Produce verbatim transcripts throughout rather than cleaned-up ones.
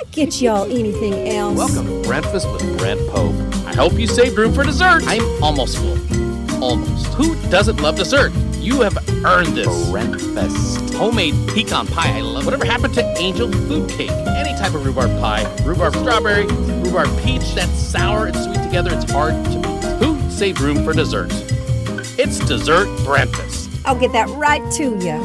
get y'all anything else. Welcome to Breakfast with Brent Pope. I hope you saved room for dessert. I'm almost full. Almost. Who doesn't love dessert? You have earned this. Breakfast. Homemade pecan pie, I love. Whatever happened to angel food cake? Any type of rhubarb pie. Rhubarb strawberry, rhubarb peach, that's sour and sweet together. It's hard to beat. Who saved room for dessert? It's dessert breakfast. I'll get that right to you.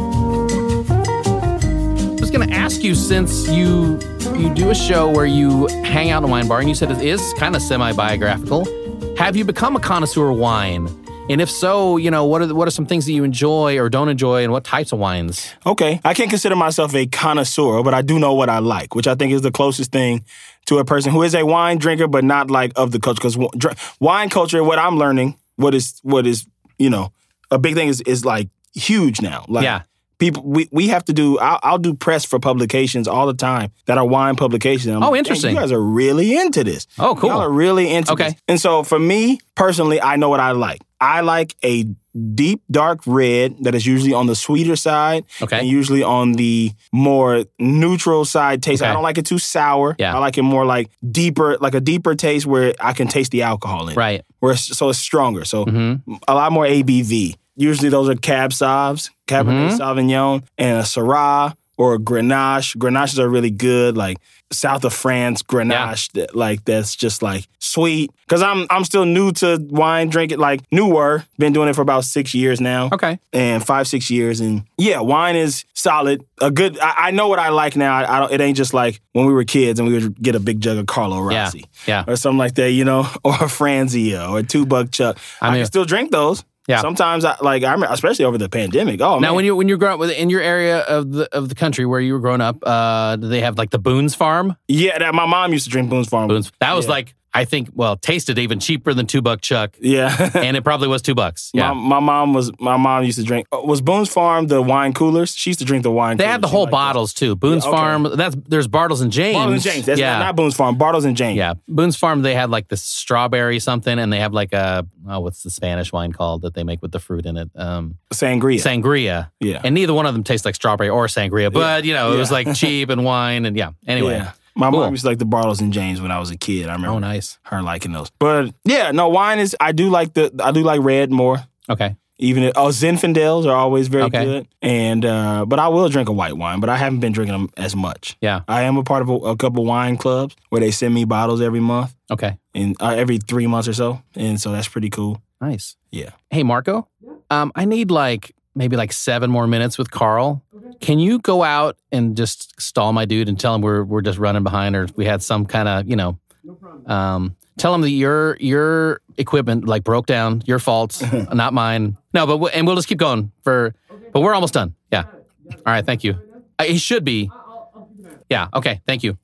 I was going to ask you, since you you do a show where you hang out in a wine bar, and you said it is kind of semi-biographical, have you become a connoisseur of wine? And if so, you know, what are the, what are some things that you enjoy or don't enjoy, and what types of wines? Okay, I can't consider myself a connoisseur, but I do know what I like, which I think is the closest thing to a person who is a wine drinker, but not like of the culture. Because wine culture, what I'm learning, what is what is you know, a big thing is is like huge now. Like, yeah. People, we, we have to do, I'll, I'll do press for publications all the time that are wine publications. I'm oh, like, interesting. You guys are really into this. Oh, cool. Y'all are really into okay. this. And so for me, personally, I know what I like. I like a deep, dark red that is usually on the sweeter side. Okay. And usually on the more neutral side taste. Okay. I don't like it too sour. Yeah. I like it more like deeper, like a deeper taste where I can taste the alcohol in it. Right. Where it's, so it's stronger. So mm-hmm. a lot more A B V. Usually those are Cab Sauves, Cabernet mm-hmm. Sauvignon, and a Syrah or a Grenache. Grenaches are really good, like south of France Grenache, yeah. that, like that's just like sweet. Because I'm I'm still new to wine drinking, like newer. Been doing it for about six years now. Okay. And five, six years. And yeah, wine is solid. A good, I, I know what I like now. I, I don't. It ain't just like when we were kids and we would get a big jug of Carlo Rossi. Yeah. yeah. Or something like that, you know, or a Franzia or a two buck Chuck. I, mean, I can still drink those. Yeah. Sometimes, I like I remember, especially over the pandemic. Oh, now man. when you when you grow up with in your area of the of the country where you were growing up, uh, do they have like the Boone's Farm? Yeah, that my mom used to drink Boone's Farm. Boone's. That was yeah. like, I think, well, tasted even cheaper than two buck Chuck. Yeah, and it probably was two bucks. Yeah, my, my mom was my mom used to drink. Was Boone's Farm the wine coolers? She used to drink the wine. They coolers. had the She whole liked bottles those. too. Boone's yeah, okay. Farm. That's there's Bartles and James. Bartles and James. That's yeah. not, not Boone's Farm. Bartles and James. Yeah, Boone's Farm. They had like this strawberry something, and they have like a oh, what's the Spanish wine called that they make with the fruit in it? Um, Sangria. Sangria. Yeah. And neither one of them tastes like strawberry or sangria, but yeah. you know it yeah. was like cheap and wine and yeah. Anyway. Yeah. My cool. mom used to like the Bartles and James when I was a kid. I remember oh, nice. her liking those. But yeah, no, wine is, I do like the, I do like red more. Okay. Even, if, oh, Zinfandels are always very okay. good. And, uh, but I will drink a white wine, but I haven't been drinking them as much. Yeah. I am a part of a, a couple wine clubs where they send me bottles every month. Okay. And uh, every three months or so. And so that's pretty cool. Nice. Yeah. Hey, Marco, um, I need like, maybe like seven more minutes with Carl. Okay. Can you go out and just stall my dude and tell him we're we're just running behind, or we had some kind of, you know, no problem. Um, tell him that your your equipment like broke down, your fault, not mine. No, but w- and we'll just keep going for. Okay. But we're almost done. Yeah. All right. Thank you. Uh, he should be. I'll, I'll keep an eye. Yeah. Okay. Thank you.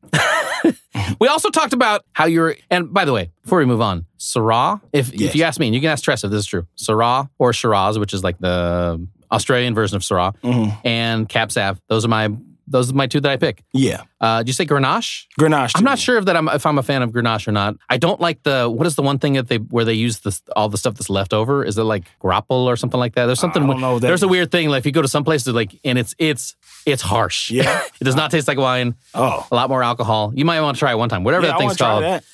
We also talked about how you're, and by the way, before we move on, Syrah, if yes. if you ask me, and you can ask Tress if this is true, Syrah or Shiraz, which is like the Australian version of Syrah, mm-hmm. and Cab Sav, those are my those are my two that I pick. Yeah. Uh, did you say Grenache? Grenache. I'm not sure if that I'm if I'm a fan of Grenache or not. I don't like the what is the one thing that they where they use this all the stuff that's left over? Is it like grapple or something like that? There's something. I don't know that there's is. a weird thing. Like if you go to some places like and it's it's it's harsh. Yeah. It does not taste like wine. Oh. A lot more alcohol. You might want to try it one time. Whatever yeah, that thing's I called. Try that.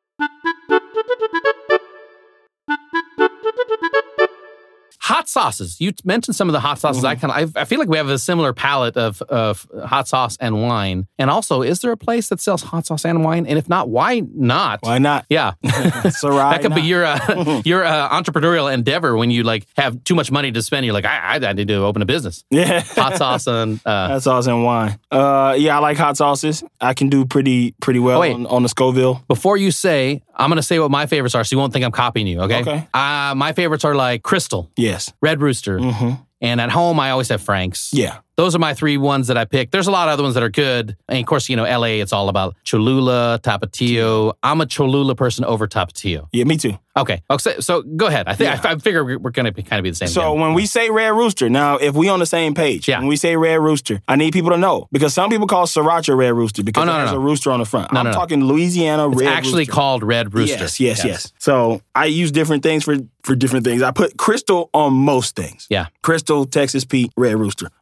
Hot sauces. You mentioned some of the hot sauces. Mm-hmm. I kind of, I, I feel like we have a similar palette of, of hot sauce and wine. And also, is there a place that sells hot sauce and wine? And if not, why not? Why not? Yeah, Syrah, that could not. be your uh, your uh, entrepreneurial endeavor when you like have too much money to spend. You're like, I, I, I need to open a business. Yeah, hot sauce and uh, hot sauce and wine. Uh, yeah, I like hot sauces. I can do pretty pretty well oh, on, on the Scoville. Before you say, I'm going to say what my favorites are, so you won't think I'm copying you. Okay. Okay. Uh, my favorites are like Crystal. Yes. Red Rooster. Mm-hmm. And at home, I always have Frank's. Yeah. Those are my three ones that I pick. There's a lot of other ones that are good. And of course, you know, L A, it's all about Cholula, Tapatio. I'm a Cholula person over Tapatio. Yeah, me too. Okay. okay so go ahead. I think yeah. I, I figure we're going to kind of be the same. So again. when we say Red Rooster, now if we on the same page, yeah. when we say Red Rooster, I need people to know because some people call Sriracha Red Rooster because oh, no, it has no, no. a rooster on the front. No, I'm no, no. talking Louisiana it's Red Rooster. It's actually called Red Rooster. Yes, yes, yes, yes. So I use different things for, for different things. I put Crystal on most things. Yeah. Crystal, Texas Pete, Red Rooster on most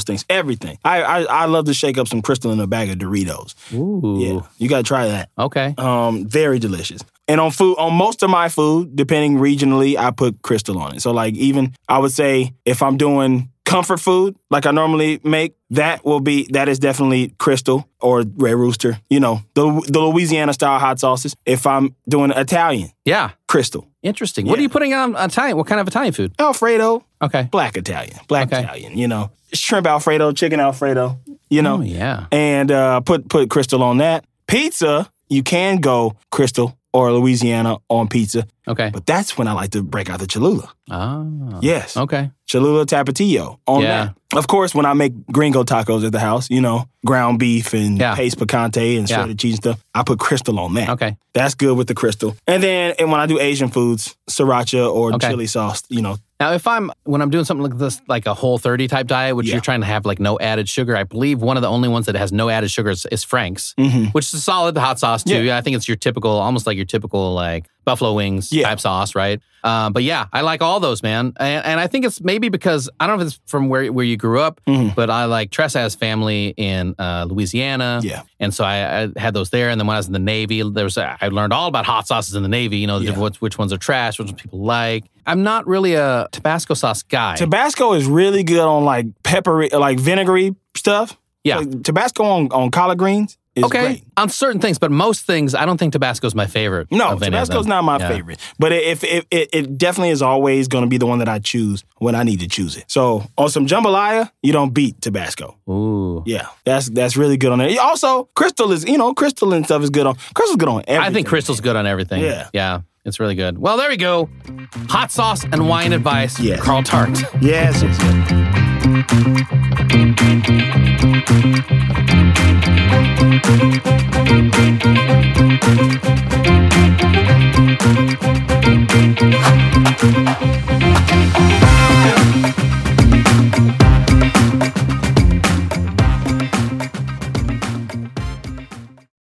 those things. Everything. I, I I love to shake up some Crystal in a bag of Doritos. Ooh. Yeah, you got to try that. Okay. Um, very delicious. And on food, on most of my food, depending regionally, I put Crystal on it. So like even I would say if I'm doing comfort food like I normally make, that will be that is definitely Crystal or Red Rooster. You know, the the Louisiana style hot sauces. If I'm doing Italian, Yeah. Crystal. Interesting. Yeah. What are you putting on Italian? What kind of Italian food? Alfredo, Okay. black Italian, black Okay. Italian. You know, shrimp Alfredo, chicken Alfredo. You know, Oh, yeah. and uh, put put Crystal on that. Pizza, you can go Crystal or Louisiana on pizza, Okay. but that's when I like to break out the Cholula. Ah. Yes, Okay. Cholula Tapatio on Yeah. that. Of course, when I make gringo tacos at the house, you know, ground beef and Yeah. paste picante and Yeah. shredded cheese and stuff, I put Crystal on that. Okay. That's good with the Crystal. And then and when I do Asian foods, sriracha or Okay. chili sauce, you know. Now, if I'm when I'm doing something like this, like a Whole thirty type diet, which Yeah. you're trying to have like no added sugar, I believe one of the only ones that has no added sugar is, is Frank's, Mm-hmm. which is solid hot sauce too. Yeah. Yeah, I think it's your typical, almost like your typical like buffalo wings Yeah. type sauce, right? Um, but yeah, I like all those, man. And, and I think it's maybe because I don't know if it's from where where you grew up, Mhm. but I like Tressa has family in uh, Louisiana, Yeah. and so I, I had those there. And then when I was in the Navy, there was I learned all about hot sauces in the Navy. You know, the Yeah. different, which, which ones are trash, which ones people like. I'm not really a Tabasco sauce guy. Tabasco is really good on like peppery, like vinegary stuff. Yeah. Like, Tabasco on, on collard greens is okay, great. on certain things, but most things, I don't think Tabasco's my favorite. No, of any of Tabasco's them. not my Yeah. favorite. But if it, it, it definitely is always going to be the one that I choose when I need to choose it. So on some jambalaya, you don't beat Tabasco. Ooh. Yeah, that's that's really good on it. Also, Crystal is, you know, Crystal and stuff is good on. Crystal's good on everything. I think Crystal's good on everything. Yeah. Yeah. It's really good. Well, there we go. Hot sauce and wine advice. Yes. Carl Tart. Yes, yes, yes.